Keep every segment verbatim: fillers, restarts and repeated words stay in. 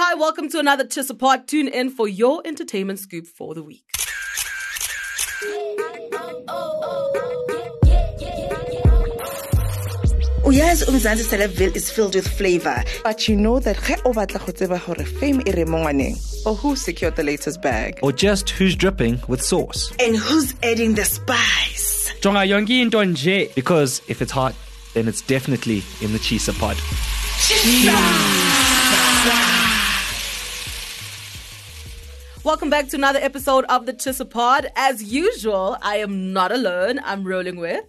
Hi, welcome to another Chisapod. Tune in for your entertainment scoop for the week. Uyazi uMzansi Celebville is filled with flavor, but you know that ge o batla go tseba gore fame e re mo ngwaneng, or who secured the latest bag, or just who's dripping with sauce, and who's adding the spice. Jonga yonke into nje, because if it's hot, then it's definitely in the Chisapod. Welcome back to another episode of the Chisapod. As usual, I am not alone. I'm rolling with...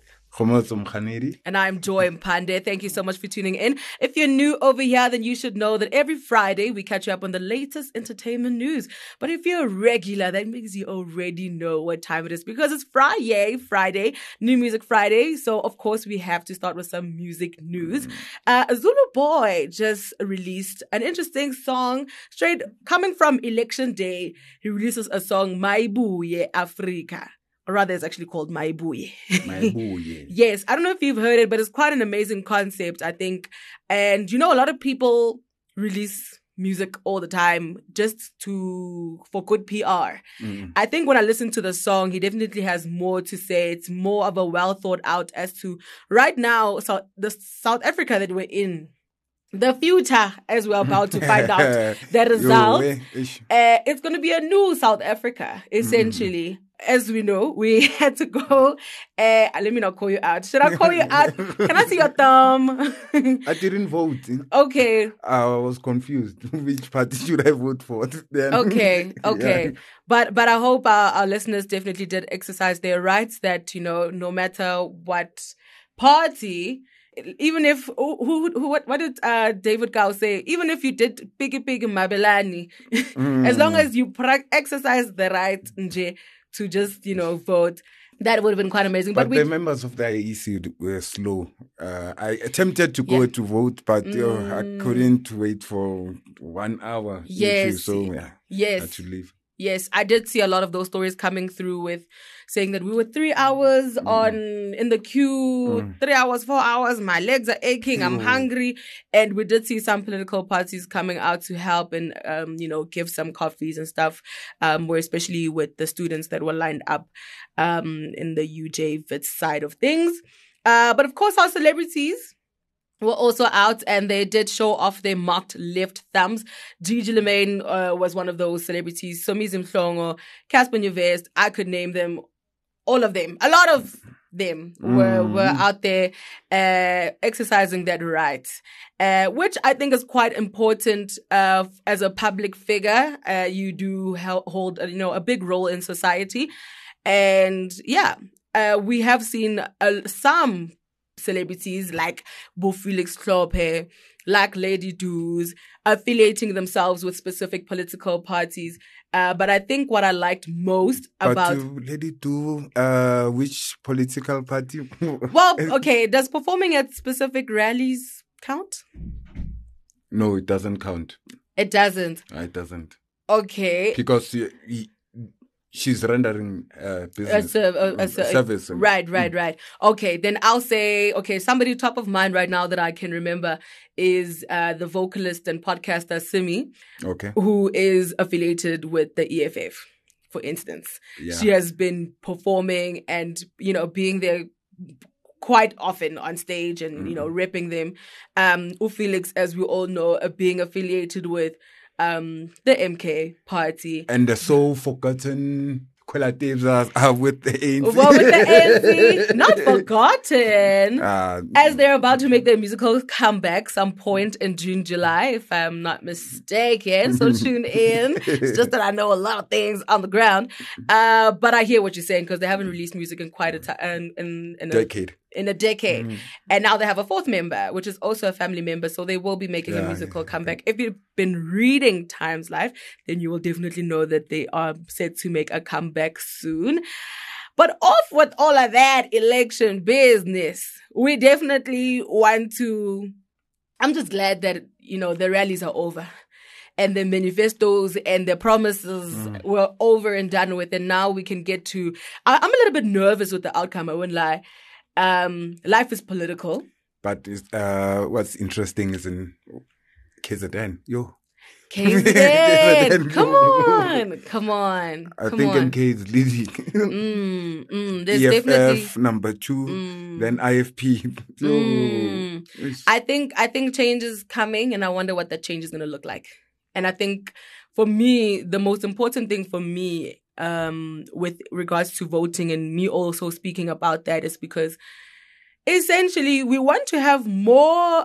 And I'm Joy Mpande. Thank you so much for tuning in. If you're new over here, then you should know that every Friday we catch you up on the latest entertainment news. But if you're a regular, that means you already know what time it is, because it's Friday, Friday, New Music Friday. So, of course, we have to start with some music news. Uh, Zulu Boy just released an interesting song straight coming from Election Day. He releases a song, Maibuye Africa. Or rather, it's actually called Maibuye. Maibuye. Yes, I don't know if you've heard it, but it's quite an amazing concept, I think. And, you know, a lot of people release music all the time just to for good P R. Mm. I think when I listen to the song, he definitely has more to say. It's more of a well thought out as to right now, so the South Africa that we're in. The future, as we're about to find out the result, uh, it's going to be a new South Africa, essentially. Mm. As we know, we had to go. Uh, let me not call you out. Should I call you out? Can I see your thumb? I didn't vote. Okay. I was confused. Which party should I vote for? Then? Okay. Okay. Yeah. But but I hope our, our listeners definitely did exercise their rights. That, you know, no matter what party. Even if, who, who, who what, what did uh, David Gao say? Even if you did piggy piggy mabelani, mm. as long as you pra- exercise the right nje, to just, you know, vote, that would have been quite amazing. But, but the members of the I E C were slow. Uh, I attempted to go yeah. to vote, but mm. uh, I couldn't wait for one hour. Yes. Issue, so yeah, yes. I had to leave. Yes, I did see a lot of those stories coming through with saying that we were three hours mm. on in the queue, mm. three hours, four hours, my legs are aching, I'm hungry. And we did see some political parties coming out to help and, um, you know, give some coffees and stuff, um, where especially with the students that were lined up um, in the U J V I T side of things. Uh, but of course, our celebrities were also out, and they did show off their mocked left thumbs. Gigi Lemaine uh, was one of those celebrities. Somizi Mhlongo, Casper Nyovest, I could name them, all of them. A lot of them were, mm. were out there uh, exercising that right, uh, which I think is quite important uh, as a public figure. Uh, you do hold, you know, a big role in society. And yeah, uh, we have seen uh, some celebrities like Bo Felix Klophe, like Lady Doos, affiliating themselves with specific political parties. Uh, but I think what I liked most but about... But Lady Do, uh, which political party? Well, okay, does performing at specific rallies count? No, it doesn't count. It doesn't? It doesn't. Okay. Because... Uh, he, She's rendering uh, business a, a, a, a service. Right, right, right. Okay, then I'll say, okay, somebody top of mind right now that I can remember is uh, the vocalist and podcaster Simi, okay, who is affiliated with the E F F, for instance. Yeah. She has been performing and, you know, being there quite often on stage and, mm-hmm. you know, repping them. Um, Ufelix, as we all know, uh, being affiliated with Um, the M K party. And the so forgotten relatives are, are with the A N C. Well, with the A N C, not forgotten. Uh, as they're about to make their musical comeback some point in June, July, if I'm not mistaken. So tune in. It's just that I know a lot of things on the ground. Uh, but I hear what you're saying, because they haven't released music in quite a time, in, in, in a decade. In a decade. Mm. And now they have a fourth member, which is also a family member. So they will be making yeah, a musical yeah, comeback. yeah. If you've been reading Times Live, then you will definitely know that they are set to make a comeback soon. But off with all of that election business, we definitely want to... I'm just glad that, you know, the rallies are over. And the manifestos and the promises mm. were over and done with. And now we can get to... I, I'm a little bit nervous with the outcome, I won't lie. Um, life is political. But it's, uh, what's interesting is in K Z N, yo, K Z N. Come on. Come on. I Come think on. M K is leading. Mm, mm, there's E F F definitely number two, Mm. then I F P. Yo. Mm. It's- I think I think change is coming, and I wonder what that change is going to look like. And I think for me, the most important thing for me, um, with regards to voting, and me also speaking about that, is because essentially we want to have more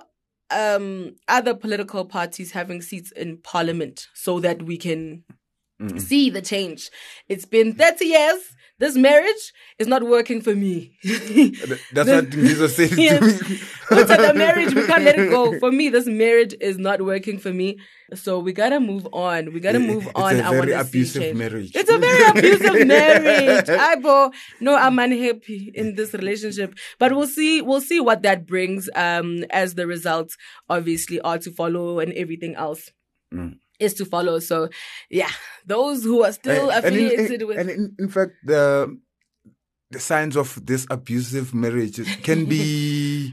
um other political parties having seats in parliament so that we can Mm. see the change. It's been thirty years. This marriage is not working for me. That's what Jesus said Yes. to me. What's the marriage? We can't let it go. For me, this marriage is not working for me. So we gotta move on. We gotta move It's on. a I very want to see abusive change. marriage. It's a very abusive marriage. I bo, no, I'm unhappy in this relationship. But we'll see. We'll see what that brings. Um, as the results obviously are to follow, and everything else Mm. is to follow. So, yeah, those who are still Uh, and in- affiliated in, with. and in, in fact, the the signs of this abusive marriage can be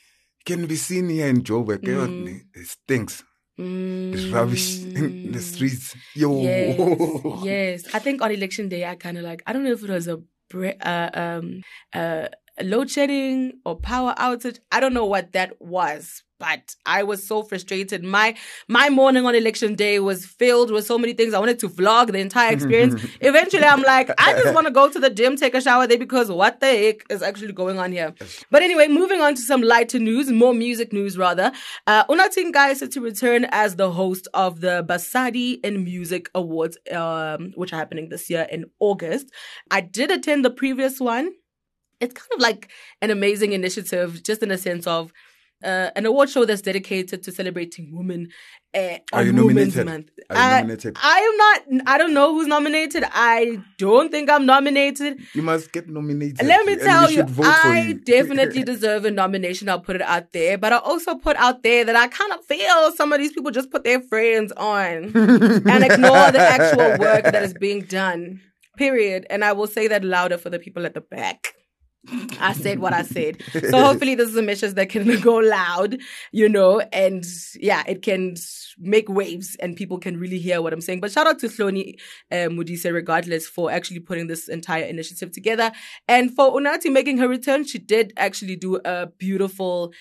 can be seen here in Joburg. Mm. It stinks. Mm, It's rubbish in the streets. Yo. Yes, yes. I think on election day, I kind of like, I don't know if it was a bre- uh, um uh load shedding or power outage. I don't know what that was, but I was so frustrated. My my morning on election day was filled with so many things. I wanted to vlog the entire experience. Eventually, I'm like, I just want to go to the gym, take a shower there, because what the heck is actually going on here? But anyway, moving on to some lighter news, more music news rather. Uh, Unathi Ngai is set to return as the host of the Basadi in Music Awards, um, which are happening this year in August. I did attend the previous one. It's kind of like an amazing initiative, just in a sense of uh, an award show that's dedicated to celebrating women uh, Are on you Women's nominated? Month. Are you I, nominated? I am not. I don't know who's nominated. I don't think I'm nominated. You must get nominated. Let me and tell we you, should vote for I you. definitely deserve a nomination. I'll put it out there. But I also put out there that I kind of feel some of these people just put their friends on and ignore the actual work that is being done. Period. And I will say that louder for the people at the back. I said what I said. So hopefully this is a message that can go loud, you know, and yeah, it can make waves and people can really hear what I'm saying. But shout out to Hloni uh, Modise regardless for actually putting this entire initiative together. And for Unathi making her return, she did actually do a beautiful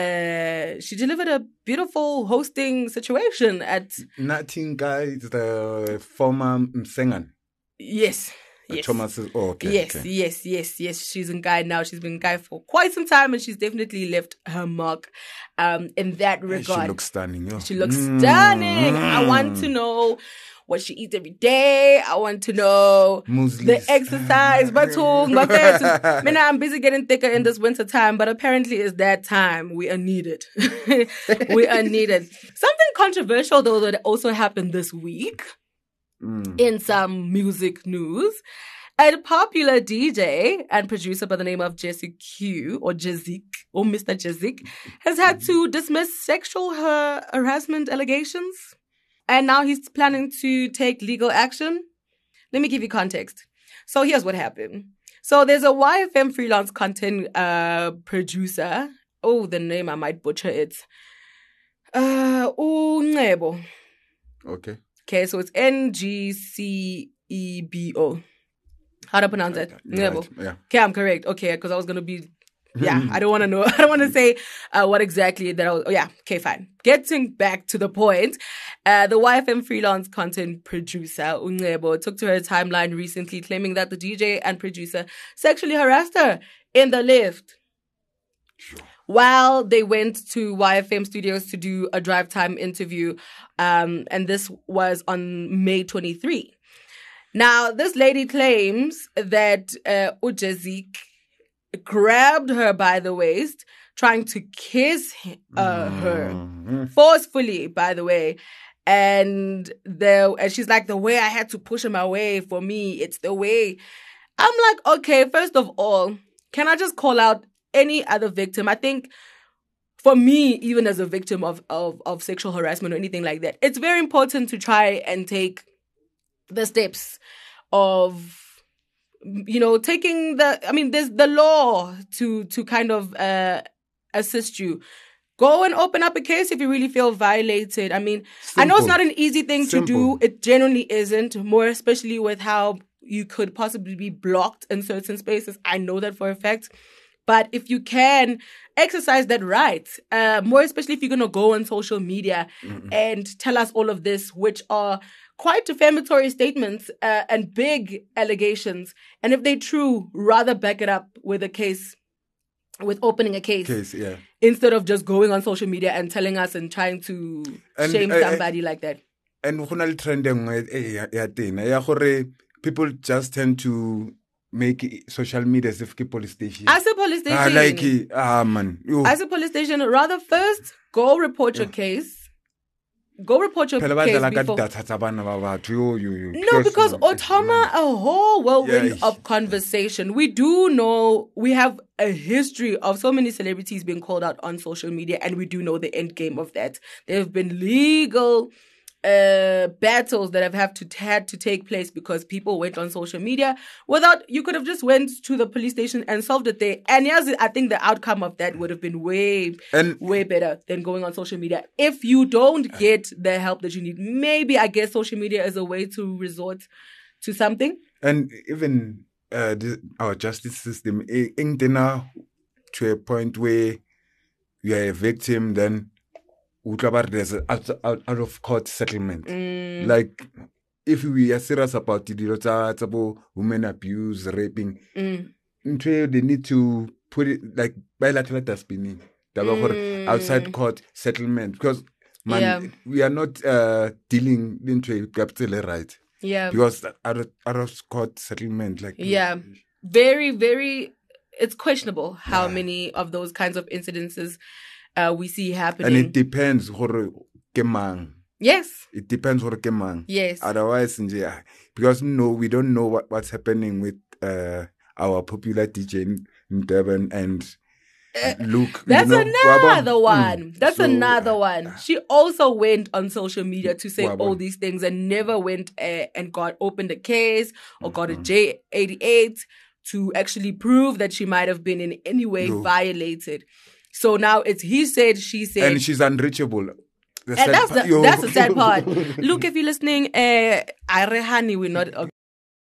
Uh, she delivered a beautiful hosting situation at Nothing guy is the former Msengan. yes. Yes. Thomas is, oh, okay. yes, okay. yes, yes, yes. She's in Guy now. She's been in Guy for quite some time, and she's definitely left her mark um, in that Hey, regard. She looks stunning. Yo. She looks Mm. stunning. I want to know what she eats every day. I want to know Mueslis. the exercise. But I mean, I'm busy getting thicker in this winter time, but apparently it's that time. We are needed. We are needed. Something controversial, though, that also happened this week. Mm. In some music news, a popular D J and producer by the name of Jesse Q, or Jezik, or Mister Jezik, has had to dismiss sexual har- harassment allegations. And now he's planning to take legal action. Let me give you context. So here's what happened. So there's a Y F M freelance content uh, producer. Oh, the name, I might butcher it. Uh, Ungcebo. Okay. Okay, so it's N G C E B O. How do I pronounce that? You're Ngcebo. right. Yeah. Okay, I'm correct. Okay, because I was going to be, yeah, I don't want to know. I don't want to say uh, what exactly that I was, oh yeah, okay, fine. Getting back to the point, uh, the Y F M freelance content producer, Ungcebo, took to her timeline recently claiming that the D J and producer sexually harassed her in the lift. Sure. While they went to Y F M studios to do a drive time interview, um, and this was on May twenty-third. Now, this lady claims that uh, Ujezik grabbed her by the waist, trying to kiss uh, her Mm-hmm. forcefully, by the way. And the and she's like, the way I had to push him away, for me, it's the way. I'm like, okay, first of all, can I just call out any other victim? I think for me, even as a victim of, of, of sexual harassment or anything like that, it's very important to try and take the steps of, you know, taking the, I mean, there's the law to, to kind of uh, assist you go and open up a case if you really feel violated. I mean, Simple. I know it's not an easy thing Simple. to do. It genuinely isn't, more especially with how you could possibly be blocked in certain spaces. I know that for a fact. But if you can exercise that right, uh, more especially if you're going to go on social media mm-hmm. and tell us all of this, which are quite defamatory statements uh, and big allegations. And if they're true, rather back it up with a case, with opening a case. Case, yeah. Instead of just going on social media and telling us and trying to and, shame uh, somebody uh, like that. And people just tend to make social media as if ke police station. As a police station. I like it. Ah, man. Yo. As a police station, rather first go report your yeah. case. Go report your case before. No, because Otoma, a whole whirlwind yeah. of conversation. We do know, we have a history of so many celebrities being called out on social media, and we do know the end game of that. There have been legal uh, battles that have have to had to take place because people went on social media without. You could have just went to the police station and solved it there. And yes, I think the outcome of that would have been way, and, way better than going on social media. If you don't get the help that you need, maybe I guess social media is a way to resort to something. And even uh, the, our justice system, to a point where you are a victim, then there's an out, out, out of court settlement. Mm. Like, if we are serious about it, it's about women abuse, raping, mm. they need to put it like bilateral spinning, mm. outside court settlement. Because, man, yeah. we are not uh, dealing into capital right. Yeah. Because out of, out of court settlement, like. Yeah. Very, very, it's questionable how yeah. many of those kinds of incidences Uh, we see happening. And it depends who kemang. Yes. It depends who kemang. Yes. Otherwise, because no, we don't know what, what's happening with uh, our popular D J in Durban and uh, Luke. That's you know, another Waba. one. Mm. That's so, another one. She also went on social media to say Waba. all these things and never went uh, and got opened a case or got mm-hmm. a J eighty-eight to actually prove that she might have been in any way no. violated. So now it's he said, she said. And she's unreachable. The and that's the, pa- that's the sad part. Look, if you're listening, uh, honey, we're not... Okay.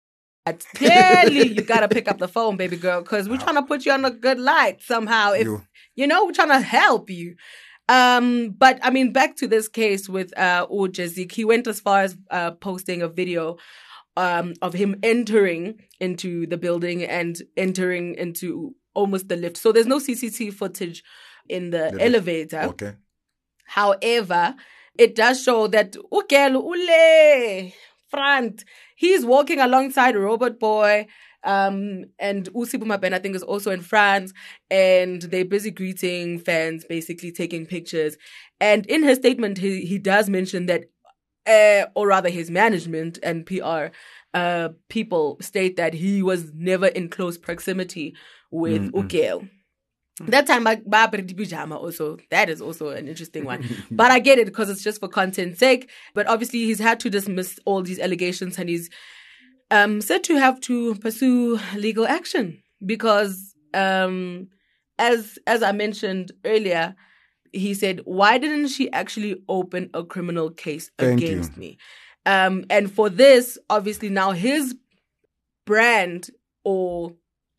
Clearly, you got to pick up the phone, baby girl, because we're trying to put you on a good light somehow. If you, you know, we're trying to help you. Um, but, I mean, back to this case with uh, Jezik, he went as far as uh, posting a video um, of him entering into the building and entering into almost the lift. So there's no C C T V footage in the, the elevator. Okay. However, it does show that Ukelo Ule front, he's walking alongside Robot Boy, um, and Usibu Mabena, I think, is also in France, and they're busy greeting fans, basically taking pictures. And in his statement, he, he does mention that, uh, or rather his management and P R uh, people state that he was never in close proximity with mm-hmm. Ukelo. That time, pajama also, that is also an interesting one. But I get it because it's just for content's sake. But obviously, he's had to dismiss all these allegations and he's um, said to have to pursue legal action because, um, as as I mentioned earlier, he said, why didn't she actually open a criminal case Thank against you. me? Um, and for this, obviously, now his brand or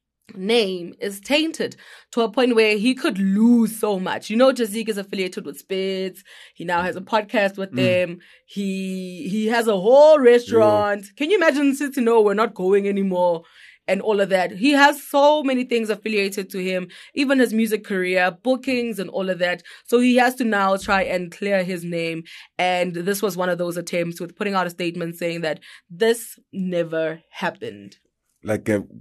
name is tainted to a point where he could lose so much. You know, Jezik is affiliated with Spitz. He now has a podcast with mm. them. He he has a whole restaurant. Yeah. Can you imagine sitting, no, we're not going anymore and all of that. He has so many things affiliated to him, even his music career, bookings and all of that. So he has to now try and clear his name. And this was one of those attempts with putting out a statement saying that this never happened. Like, uh,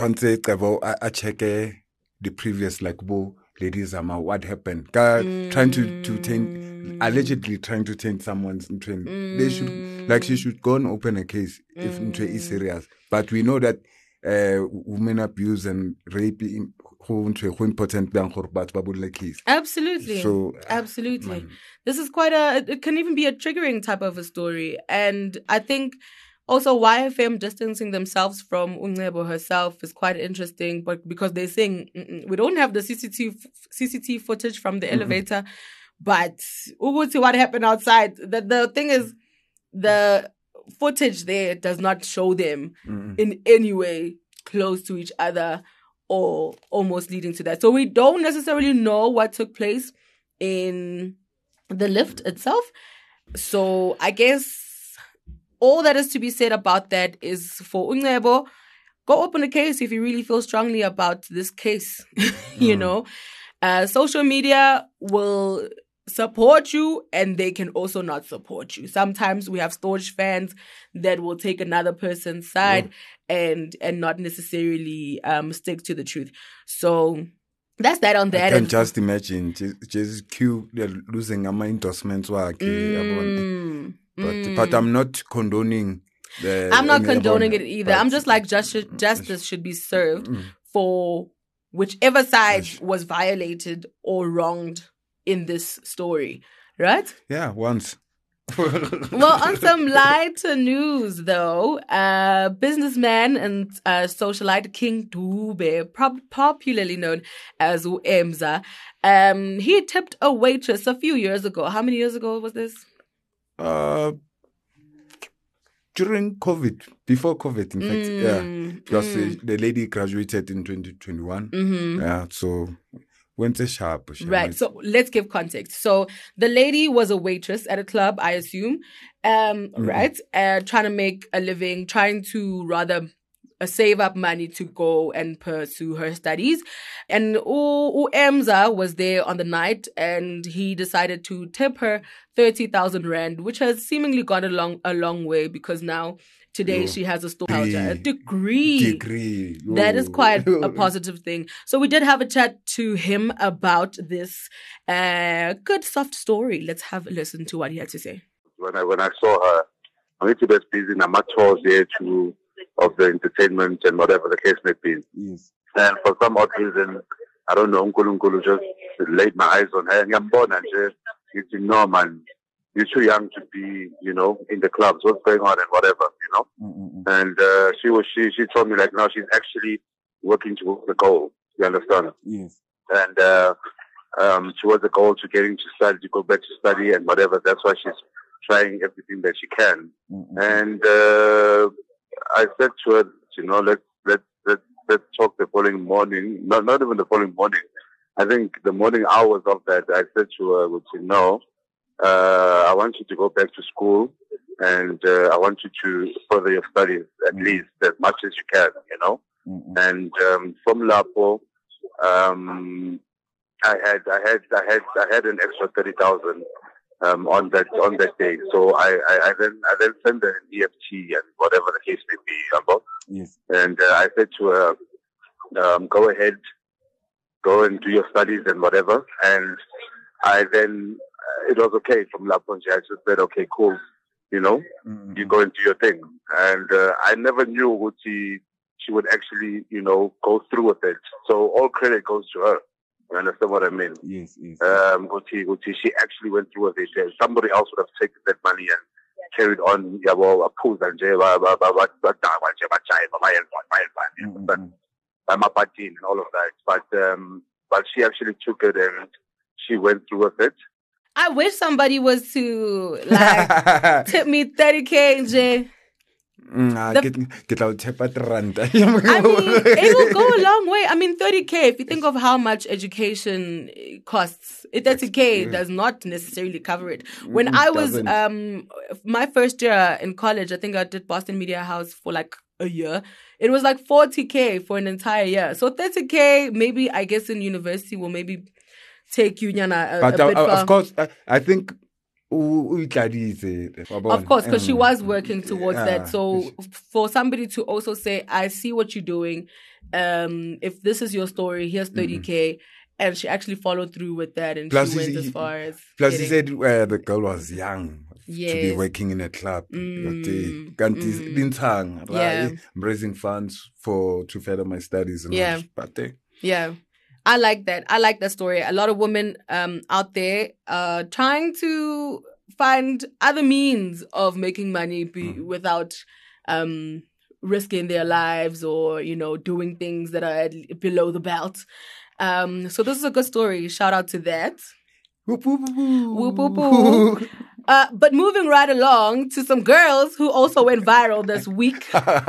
I, I check uh, the previous, like, bo ladies, um, what happened? Mm. Trying to, to taint, allegedly trying to taint someone's train. Mm. They should, like, she should go and open a case if mm. is serious. But we know that uh, women abuse and rape who important than her case. Absolutely. So, uh, absolutely. Man. This is quite a, it can even be a triggering type of a story. And I think Also, Y F M distancing themselves from Uncebo herself is quite interesting, but because they're saying we don't have the C C T V C C T V footage from the mm-hmm. elevator, but Uguti, what happened outside? The the thing is, the footage there does not show them mm-hmm. in any way close to each other or almost leading to that. So we don't necessarily know what took place in the lift itself. So I guess all that is to be said about that is for Uncebo, go open a case if you really feel strongly about this case. you mm. know, uh, social media will support you and they can also not support you. Sometimes we have staunch fans that will take another person's side yeah. and and not necessarily um, stick to the truth. So that's that on that. I can just imagine just Q they're losing my endorsements work. Mm. But mm. but I'm not condoning the I'm not condoning it either. I'm just like justice justice should be served mm. for whichever side was violated or wronged in this story, right? Yeah, once. Well, on some lighter news, though, uh, businessman and uh, socialite King Dube, pro- popularly known as Uemza, um, he tipped a waitress a few years ago. How many years ago was this? Uh, during COVID, before COVID, in fact, mm, yeah, because mm. uh, the lady graduated in twenty twenty-one. Mm-hmm. Yeah, so. Went a sharp, sharp. Right. So let's give context. So the lady was a waitress at a club, I assume, um, mm-hmm. right? Uh, trying to make a living, trying to rather uh, save up money to go and pursue her studies. And Uemza was there on the night and he decided to tip her thirty thousand rand, which has seemingly gone a long, a long way because now today, Yo. she has a store a degree. Degree. Yo. That is quite a positive thing. So we did have a chat to him about this uh, good, soft story. Let's have a listen to what he had to say. When I when I saw her, I'm little bit busy in my tours there to of the entertainment and whatever the case may be. Yes. And for some odd reason, I don't know, Nkulu Nkulu just laid my eyes on her. And I'm born and just, you know, man. You're too young to be, you know, in the clubs. What's going on and whatever, you know. Mm-hmm. And uh, she was she she told me like now she's actually working towards the goal. You understand? Yes. And uh, um, towards the goal to getting to study, to go back to study and whatever. That's why she's trying everything that she can. Mm-hmm. And uh, I said to her, you know, let's let's let's let's talk the following morning. Not not even the following morning. I think the morning hours of that. I said to her, which you know. Uh, I want you to go back to school and uh, I want you to further your studies at mm-hmm. least as much as you can, you know. Mm-hmm. And um, from Lapo, um, I had, I had, I had, I had an extra thirty thousand um, on that on that day. So I, I, I then, I then sent her an E F T and whatever the case may be, remember? Yes. And uh, I said to her, um, go ahead, go and do your studies and whatever. And I then. It was okay from Laponji. I just said, okay, cool. You know, mm-hmm. you go and do your thing. And uh, I never knew what she, she would actually, you know, go through with it. So all credit goes to her. You understand what I mean? Yes, yes. Um, Guti, Guti, she actually went through with it. Somebody else would have taken that money and carried on. Yeah, well, a pool and and all of that. But um, but she actually took it and she went through with it. I wish somebody was to like tip me thirty K, Jay. Nah, the, get get out tip at rand. I mean, it will go a long way. I mean, thirty K. If you think of how much education costs, thirty K does not necessarily cover it. When I was um my first year in college, I think I did Boston Media House for like a year. It was like forty K for an entire year. So thirty K, maybe I guess in university will maybe. Take you, Nyana, a, but a bit uh, far. Of course, I, I think. Of course, because she was working towards yeah. that. So for somebody to also say, "I see what you're doing. Um, if this is your story, here's thirty K," mm-hmm. and she actually followed through with that, and plus she went he, as far as. Plus, getting... he said uh, the girl was young yes. to be working in a club. Mm. But, uh, mm. yeah. I'm raising funds for to further my studies. And yeah, but, uh, yeah. I like that. I like that story. A lot of women um, out there uh, trying to find other means of making money be, mm. without um, risking their lives or, you know, doing things that are below the belt. Um, so this is a good story. Shout out to that. Whoop, whoop, whoop. Whoop, whoop, whoop. Uh, but moving right along to some girls who also went viral this week.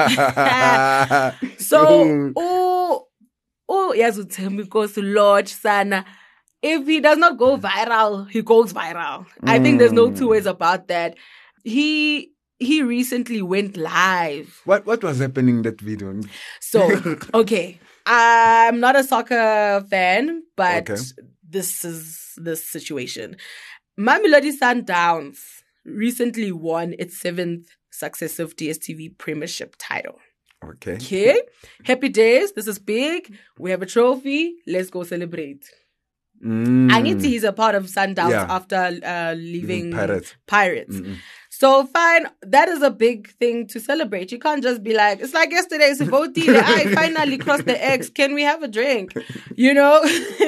So, oh, oh, yes, because Lord Sana, if he does not go viral, he goes viral. I think there's no two ways about that. He he recently went live. What what was happening in that video? So, okay, I'm not a soccer fan, but Okay. this is the situation. Mamelodi Sundowns recently won its seventh successive D S T V Premiership title. Okay. Okay, happy days. This is big. We have a trophy. Let's go celebrate. Mm. Angithi he's a part of Sundowns Yeah. after uh, leaving Pirates. Pirates. Mm-mm. So fine, that is a big thing to celebrate. You can't just be like, it's like yesterday, Sivoti, I finally crossed the X. Can we have a drink? You know?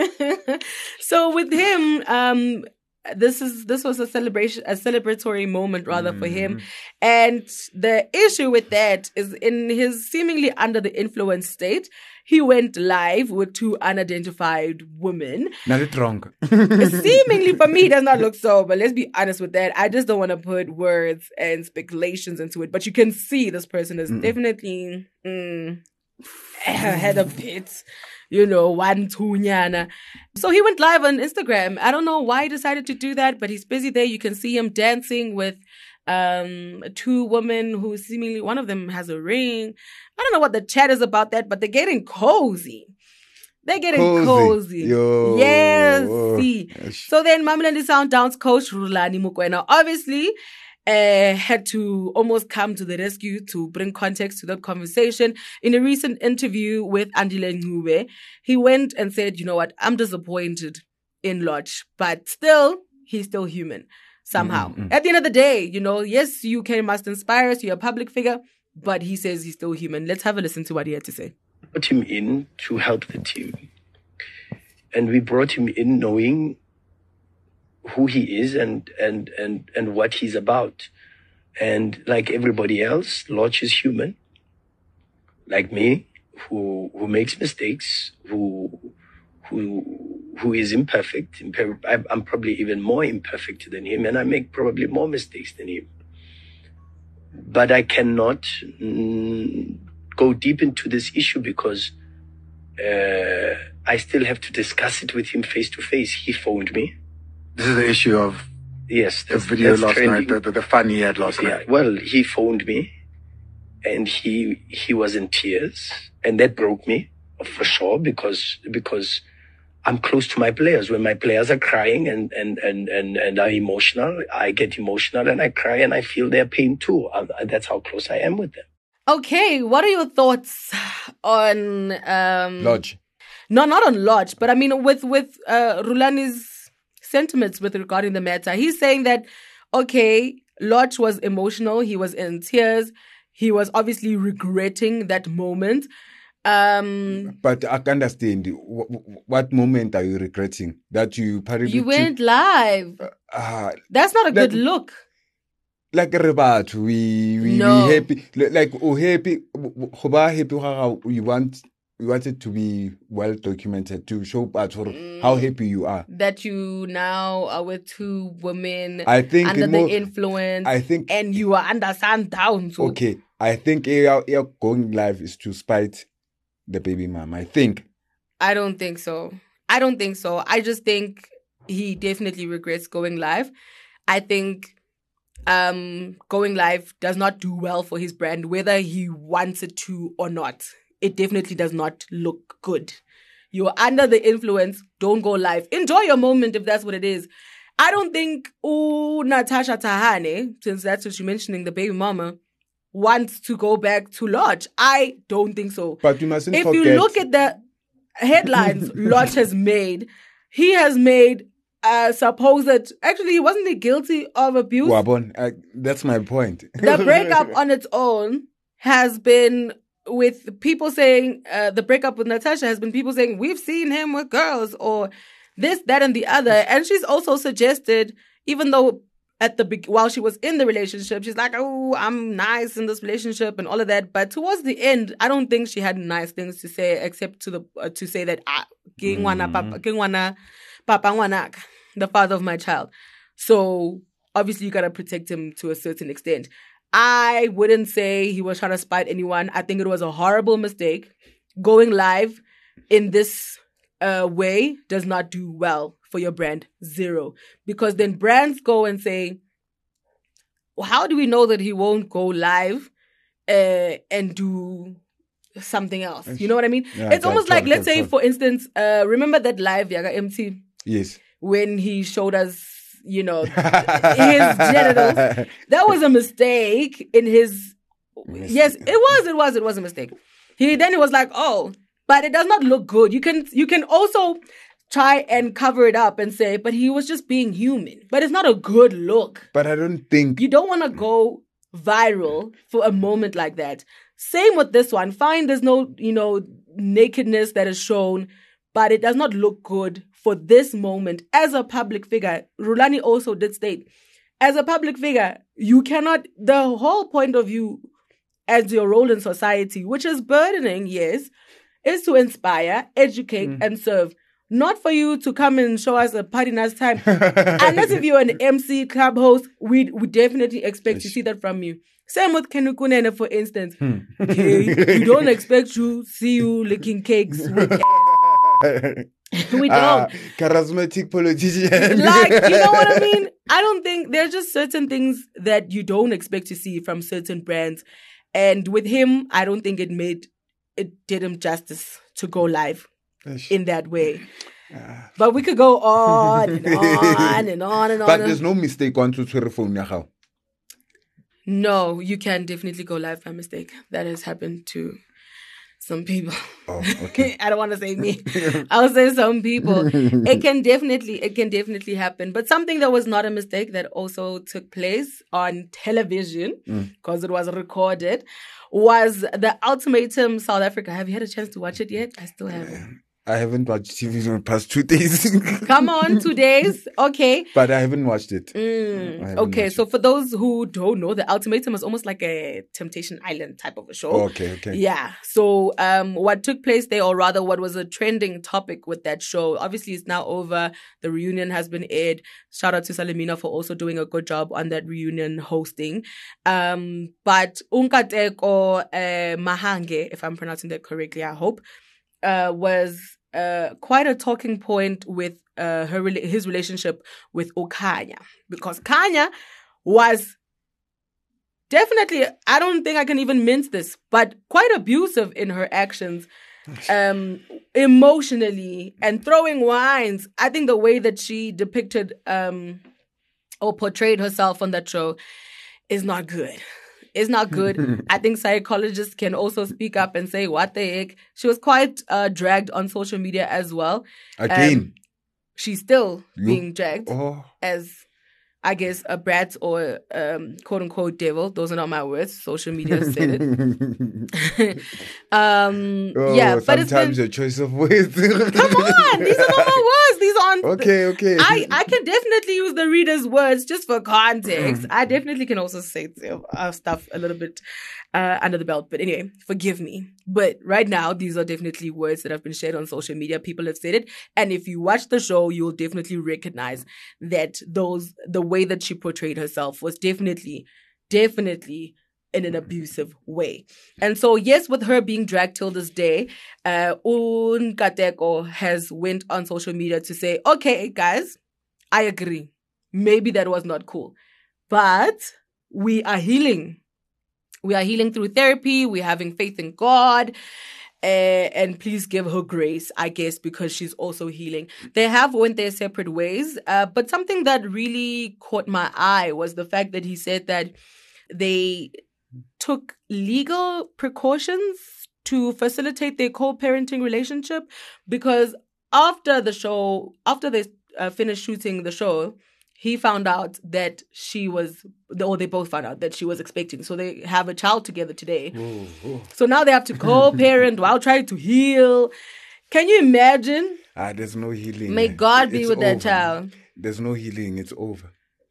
So with him, um, this is this was a celebration, a celebratory moment rather for him. And the issue with that is in his seemingly under the influence state, he went live with two unidentified women. Not it wrong. Seemingly for me, it does not look so, but let's be honest with that. I just don't want to put words and speculations into it. But you can see this person is Mm-mm. definitely mm, had a bit, you know, one tunyana. So he went live on Instagram. I don't know why he decided to do that, but he's busy there. You can see him dancing with um two women who seemingly, one of them has a ring. I don't know what the chat is about that, but they're getting cozy. They're getting cozy. cozy. Yo. Yes. Oh. See. So then Mamelodi Sundowns coach Rulani Mokoena obviously uh, had to almost come to the rescue to bring context to that conversation. In a recent interview with Andile Ngube, he went and said, you know what, I'm disappointed in Lodge, but still, he's still human. Somehow. Mm-hmm. At the end of the day, you know, yes, U K must inspire us. You're a public figure, but he says he's still human. Let's have a listen to what he had to say. Brought him in to help the team. And we brought him in knowing who he is and, and, and, and what he's about. And like everybody else, Lodge is human. Like me, who, who makes mistakes, who, who, who is imperfect. I'm probably even more imperfect than him, and I make probably more mistakes than him. But I cannot mm, go deep into this issue because uh, I still have to discuss it with him face to face. He phoned me. This is the issue of yes, the video last trending. night, the, the, the fun he had last yeah, night. Well, he phoned me, and he he was in tears, and that broke me for sure because because. I'm close to my players. When my players are crying and, and, and, and, and are emotional, I get emotional and I cry and I feel their pain too. I, that's how close I am with them. Okay, what are your thoughts on... Um, Lodge? No, not on Lodge, but I mean with, with uh, Rulani's sentiments with regarding the matter. He's saying that, okay, Lodge was emotional. He was in tears. He was obviously regretting that moment. Um, but I can understand. What, what moment are you regretting that you? You went to, live. Uh, That's not a like, good look. Like Rebat, we we, no. we happy. Like oh happy, happy. You want you want it to be well documented to show mm, how happy you are. That you now are with two women. I think under more, the influence. I think, and you are under Sundowns. So. Okay, I think your going live is to spite the baby mom, I think. I don't think so. I don't think so. I just think he definitely regrets going live. I think um, going live does not do well for his brand, whether he wants it to or not. It definitely does not look good. You're under the influence. Don't go live. Enjoy your moment if that's what it is. I don't think, oh, Natasha Thahane, since that's what you're mentioning, the baby mama, wants to go back to Lodge. I don't think so. But you mustn't if forget... you look at the headlines Lodge has made, he has made a supposed... Actually, wasn't he guilty of abuse? Wabon, uh, that's my point. The breakup on its own has been with people saying... Uh, the breakup with Natasha has been people saying, we've seen him with girls, or this, that, and the other. And she's also suggested, even though at the be- while she was in the relationship, she's like, oh, I'm nice in this relationship and all of that. But towards the end, I don't think she had nice things to say, except to the uh, to say that ah, ke ngwana papa, ke ngwana papa ngwanaka, the father of my child. So obviously you gotta protect him to a certain extent. I wouldn't say he was trying to spite anyone. I think it was a horrible mistake. Going live in this uh, way does not do well for your brand. Zero. Because then brands go and say, well, how do we know that he won't go live uh, and do something else? You know what I mean? Yeah, it's almost like, let's say, for instance, uh, remember that live Yaga M T? Yes. When he showed us, you know, his genitals. That was a mistake in his... Mistake. Yes, it was, it was, it was a mistake. He Then he was like, oh, but it does not look good. You can You can also try and cover it up and say, but he was just being human. But it's not a good look. But I don't think... You don't want to go viral for a moment like that. Same with this one. Fine, there's no, you know, nakedness that is shown, but it does not look good for this moment. As a public figure, Rulani also did state, as a public figure, you cannot... The whole point of you as your role in society, which is burdening, yes, is to inspire, educate, mm. and serve. Not for you to come and show us a party nice time. Unless if you're an M C, club host, we we definitely expect yes. to see that from you. Same with Kenukunene, for instance. Hmm. Okay, we don't expect to see you licking cakes with We don't. Uh, charismatic politician. Like, you know what I mean? I don't think there's just certain things that you don't expect to see from certain brands. And with him, I don't think it made, it did him justice to go live in that way. Uh, but we could go on and on and on and on. But there's no mistake on to Twitter phone now. No, you can definitely go live by mistake. That has happened to some people. Oh, okay. I don't want to say me. I'll say some people. It can definitely, it can definitely happen. But something that was not a mistake that also took place on television, because mm. it was recorded, was the Ultimatum South Africa. Have you had a chance to watch it yet? I still haven't. I haven't watched T V for the past two days. Come on, two days. Okay. But I haven't watched it. Mm. Haven't okay, watched so it. For those who don't know, the Ultimatum is almost like a Temptation Island type of a show. Oh, okay, okay. Yeah. So um, what took place there, or rather what was a trending topic with that show, obviously it's now over. The reunion has been aired. Shout out to Salemina for also doing a good job on that reunion hosting. Um, but Unkateko uh, Mahange, if I'm pronouncing that correctly, I hope, uh, was... Uh, quite a talking point with uh, her his relationship with Okanya, because Kanya was definitely, I don't think I can even mince this, but quite abusive in her actions, um, emotionally, and throwing wines. I think the way that she depicted um, or portrayed herself on that show is not good. It's not good. I think psychologists can also speak up and say, what the heck? She was quite uh, dragged on social media as well. Again? Um, she's still you? being dragged oh. as, I guess, a brat or um, quote-unquote devil. Those are not my words. Social media said it. um, oh, yeah, but sometimes it's been... your choice of words. Come on! These are not my words. These are on... Okay, okay. I, I can definitely use the reader's words just for context. I definitely can also say uh, stuff a little bit uh, under the belt. But anyway, forgive me. But right now, these are definitely words that have been shared on social media. People have said it. And if you watch the show, you'll definitely recognize that those the way that she portrayed herself was definitely, definitely in an abusive way. And so, yes, with her being dragged till this day, uh, Unkateko has went on social media to say, okay, guys, I agree. Maybe that was not cool. But we are healing. We are healing through therapy. We're having faith in God. Uh, and please give her grace, I guess, because she's also healing. They have went their separate ways. Uh, but something that really caught my eye was the fact that he said that they took legal precautions to facilitate their co-parenting relationship, because after the show, after they uh, finished shooting the show, he found out that she was, or they both found out that she was expecting. So they have a child together today. Ooh, ooh. So now they have to co-parent while trying to heal. Can you imagine? Ah, there's no healing. May God be it's with over. that child. There's no healing. It's over.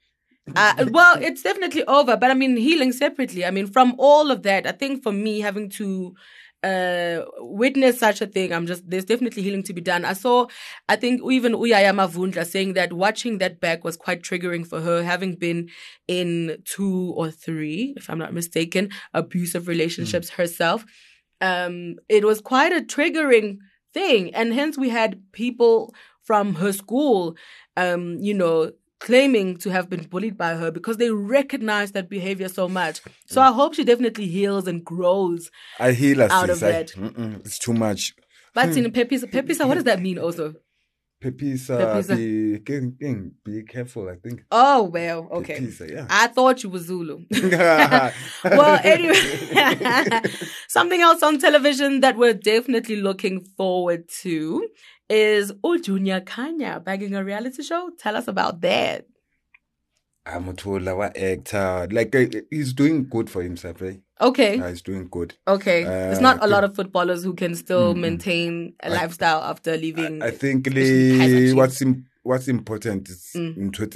Uh, well, it's definitely over, but I mean, healing separately. I mean, from all of that, I think for me, having to uh, witness such a thing, I'm just, there's definitely healing to be done. I saw, I think even Uyaya Mavundla saying that watching that back was quite triggering for her, having been in two or three, if I'm not mistaken, abusive relationships mm. herself. Um, it was quite a triggering thing. And hence we had people from her school, um, you know, claiming to have been bullied by her because they recognize that behavior so much. So I hope she definitely heals and grows I heal us out of I, that. It's too much. But in Pepisa, Pepisa, what does that mean also? Pepisa, Pepisa. Be, be, be careful, I think. Oh, well, okay. Pepisa, yeah. I thought you were Zulu. Well, anyway, something else on television that we're definitely looking forward to is Junior Kanya bagging a reality show. Tell us about that. I'm a total actor. Like, uh, he's doing good for himself, right? Okay. Uh, he's doing good. Okay. Uh, There's not a lot of footballers who can still mm, maintain a I, lifestyle after leaving. I, I think le, what's im, what's important is mm.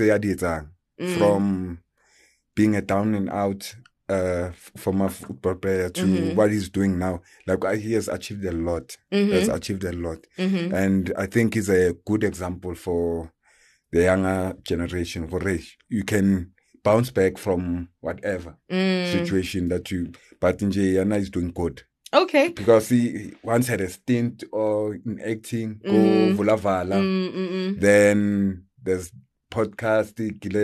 mm. from being a down and out uh, from a football player to mm-hmm. what he's doing now. Like, he has achieved a lot. Mm-hmm. He has achieved a lot. Mm-hmm. And I think he's a good example for the younger generation. For you can bounce back from whatever mm. situation that you. But Yana is doing good. Okay. Because he once had a stint or in acting, go mm. Vulavala. Mm-mm-mm. Then there's podcast,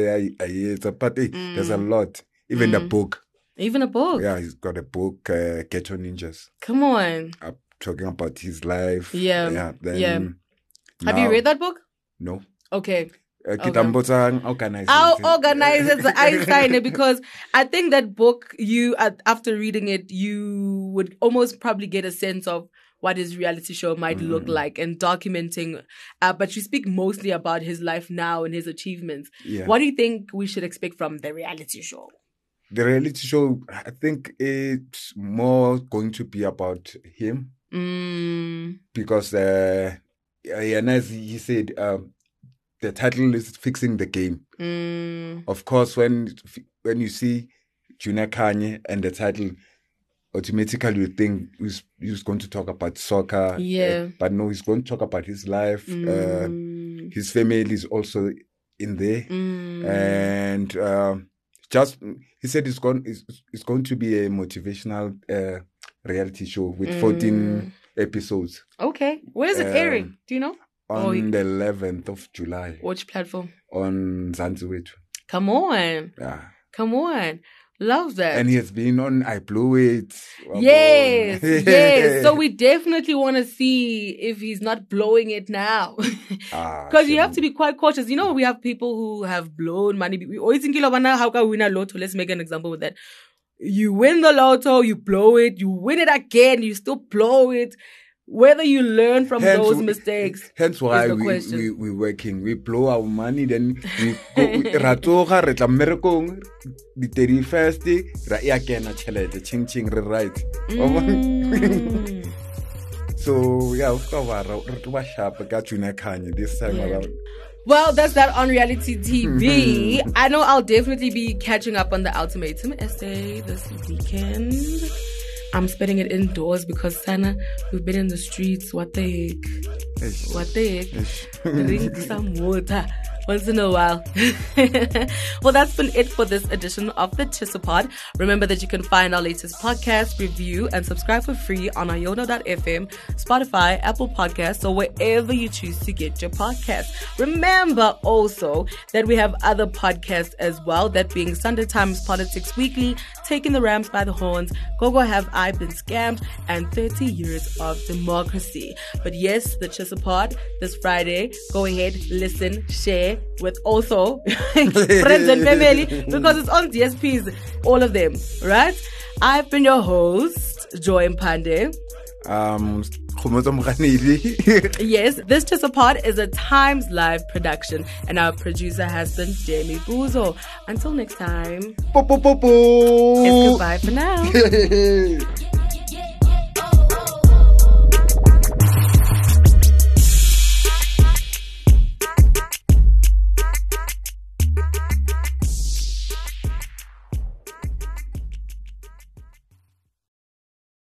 but hey, mm. there's a lot. Even mm. the book. Even a book? Yeah, he's got a book, uh, Ghetto Ninjas. Come on. Uh, talking about his life. Yeah. Yeah. Then yeah. Have now, you read that book? No. Okay. Uh, okay. organize I'll it. organize it. I sign it because I think that book, you, after reading it, you would almost probably get a sense of what his reality show might mm. look like and documenting. Uh, but you speak mostly about his life now and his achievements. Yeah. What do you think we should expect from the reality show? The reality show, I think it's more going to be about him. Mm. Because, uh, and as he said, um, the title is Fixing the Game. Mm. Of course, when when you see Junior Kanye and the title, automatically you think he's, he's going to talk about soccer. Yeah. Uh, but no, he's going to talk about his life. Mm. Uh, his family is also in there. Mm. And um, just, he said it's going, it's, it's going to be a motivational uh, reality show with mm. fourteen episodes. Okay. Where is it um, airing? Do you know? On oh, the eleventh of July. Which platform? On Zanzibar. Come on. Yeah. Come on. Love that. And he has been on I Blew It. Yes. yes. So we definitely want to see if he's not blowing it now. Because ah, you have to be quite cautious. You know, we have people who have blown money. We always think, how can we win a lotto? Let's make an example with that. You win the lotto, you blow it, you win it again, you still blow it. Whether you learn from hence, those mistakes. Hence why we, we, we working. We blow our money, then we go, ratoga, re tla mmerekong, the thirty-first, ra ya kena chelete, ching ching, re right. So, yeah, of course, we're sharp, got Junior Kanye this time yeah. around. Well, that's that on reality T V. I know I'll definitely be catching up on the Ultimatum essay this weekend. I'm spending it indoors because, Sana, we've been in the streets. What the heck? Ish. What the heck? Ish. Drink some water once in a while. Well, that's been it for this edition of the Chisapod. Remember that you can find our latest podcast, review, and subscribe for free on iono dot f m, Spotify, Apple Podcasts, or wherever you choose to get your podcast. Remember also that we have other podcasts as well, that being Sunday Times Politics Weekly, Taking the Rams by the Horns, Gogo Have I Been Scammed, and thirty years of Democracy. But yes, the Chisapod this Friday. Go ahead, listen, share with also friends and family, because it's on D S Ps, all of them, right? I've been your host, Joy Mpande. Um, yes, this Chisapod is a Times Live production, and our producer has been Jamie Buzo. Until next time, po, po, po, po. it's goodbye for now.